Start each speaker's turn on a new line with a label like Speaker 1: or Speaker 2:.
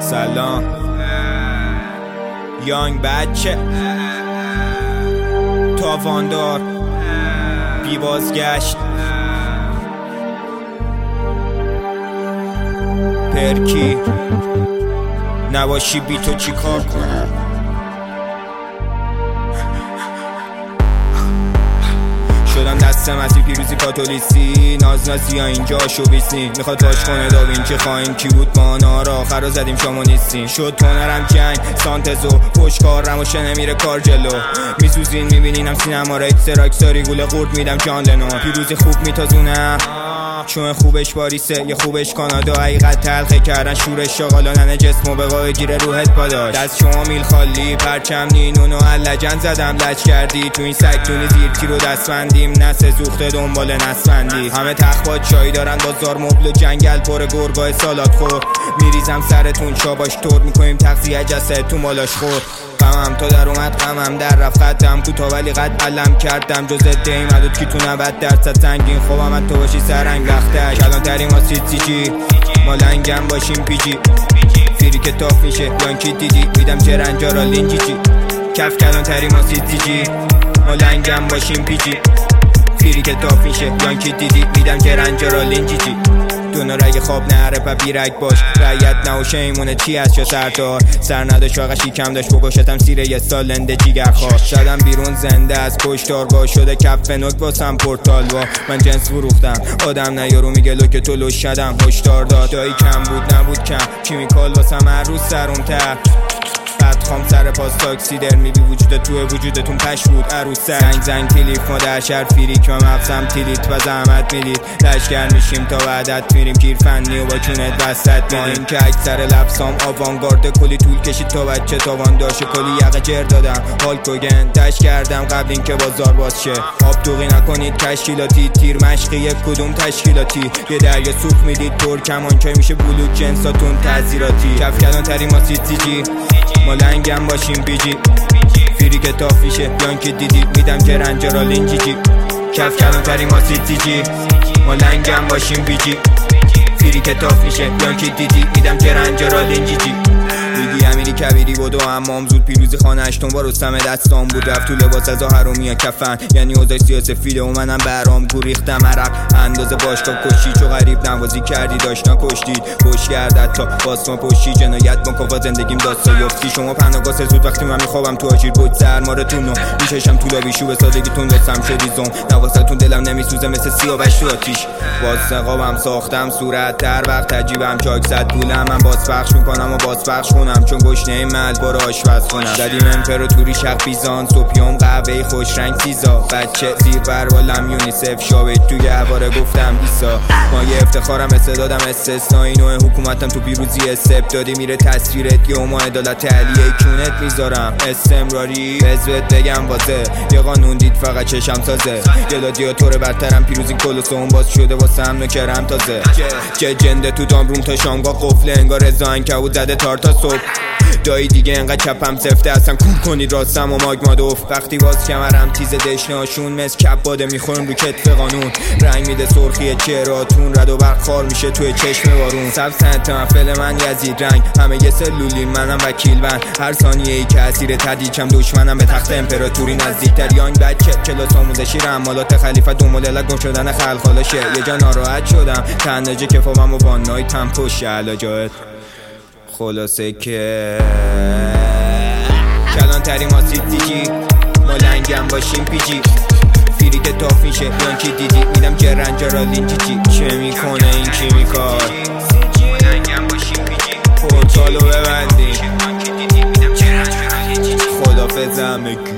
Speaker 1: سلام یانگ بچه تاواندار بی بازگشت پرکی نباشی بی تو چی کار کنم. شدم دست مسیح پیروزی کاتولیسی نازنازی ها اینجا شویسنی میخواد تاش کنه داوینچی خواهیم کی بود ما نار آخر رو زدیم شما نیستیم شد تونرم جنگ سانتزو پشکار رموشه نمیره کار جلو میسوزین میبینینم سینما را اکستراکساری گوله قورد میدم جان لنو پیروزی خوب میتازونم چون خوبش باریسه یه خوبش کانادا حقیقت تلخه کردن شورش شاغالانه جسمو به وای گیره روحت پاداش دست شما میل خالی پرچم نینونو لجن زدم لج کردی تو این سکتونی زیر تیر و دستبندیم نسه زوخته دنبال نسبندی همه تخبات چایی دارن بازار مبل و جنگل پر گرگاه سالات خور میریزم سرتون شاباش طور میکنیم تغذیه جسد تو مالاش خور غمم تا در اومد غمم در رفت خدم کوتا ولی قد علم کردم جز ادهی مدود کی تو 90% سنگین خوبم من تو باشی سرنگ رختش الان تریم ها سیچی ما لنگم باشیم پیچی فیری که تاف میشه یانکی دیدی میدم چه رنجا را لینجیچی کف کلان تریم ها سیچی ما لنگم باشیم پیچی فیری که تاف میشه یانکی دیدی میدم چه رنجا را لینجیچی دونه رگ خواب نهره پا بیرک باش رایت نوشه ایمونه چی هست یا سردار سر نداشت واقع شیکم داشت بکشتم سیره یه سال لنده جیگر خواه شدم بیرون زنده از کشتار با شده کف نوک باسم پورتال با من جنس فروختم آدم نیارو میگه لو که تو لوش شدم هشدار داد دایی کم بود نبود کم کیمیکال واسم هر روز سروم تر بعد خام سر پاس تاکسی در میبی وجودت توی وجودتون پش بود عروسه زنگ تلیف ما در شهر فیریک و مفزم تیلیت و زحمت میدید لشگر میشیم تا وعدت میریم کیر فنی و با کونت بستت میدیم که اکثر لبسام آوانگارد کلی طول کشید تا بچه تاوان داشت کلی یقه جر دادم هالکوگن تش کردم قبل این که بازار باز شه آب دوغی نکنید تشکیلاتی تیر مشقی یک کدوم تشکیلاتی یه دریا سوخ میدید پر کمانچای میشه بلوک جنساتون تعذیراتی کف کلان تریم ها سیچی ما لنگم باشیم بیجی فیری که تافیشه یانکی دیدی میدم که رنجا را لینجیجی کف کلان تریم ها سیچی ما لنگم باشیم بیجی فیری که تافیشه یانکی دیدی میدم که رنجا را لینجیجی دیدی امیری کبیری بود و امام زود پیروزی خانه اشتون با رستم دستان بود رفت تو لباس از هرومی ها کفن یعنی اوضاع سیاسفیده و منم برام گریختم عرق اندازه باشگاه کشی چو غریب نوازی کردی داشت نکشتید خوش گردد تا باسما پشتی جنایت مکافا زندگیم داستایفتی شما پناهگاه زود وقتی من میخوابم تو آجیر بود سرمارتون و میششم تو لابی شو به سادگیتون دستم شدی زوم نواساتون دلم نمیسوزه مثل سیاوش تو آتیش واسه قابم ساختم صورت تر وقت عجیبم چاک زد پولم من بازپخش میکنم و بازپخش چون گشنه مل برو آشپز کنم زدیم امپراتوری شق بیزانس سوپیوم قهوه خوش رنگ سیزا بچه زیر بربالم یونیسف شابید توی هواره گفتم ایسا ما یه افتخارم استعدادم استثنایی نوع حکومتم تو پیروزی استبدادی میره تصویرت یه ما عدالت علیه کونت میذارم استمراری بزوت بگم واسه یه قانون دید فقط چشم سازه گلادیاتور برترم پیروزی کلوسوم باز شده واسه هم نکرم تازه چه جنده تو دامروم تا شامگاه قفله انگار رضا کبود زده تار تا صبح دایی دیگه انقدر چپم سفته هستم کور کنید راستم و ماگمادوف وقتی باز کمرم تیز دشناشون مثل کپ باده میخورم رو کتف قانون رنگ میده سرخی چهراتون رد و برق خار میشه توی چشم بارون سب سنت محفل من یزید رنگ همه یه سلولی منم وکیل بند هر ثانیه ای که اسیر تدیکم دشمنم به تخت امپراتوری نزدیکتر یانگ بچه کلاس آموزشی رمالات خلیفه دو مدل گم شدن خلخالاشه یه جا ناراحت شدم تنجه کفابم و وان نایت هم پشت علاجات خلاصه که کلان تریم ها سیچی ما لنگم باشیم پیچی فیری که تاف میشه یانکی دیدی میدم که رنجا را لینجیچی چه میکنه این کیمیکال ما لنگم باشیم پیچی پورتالو ببندیم خدافظ همگی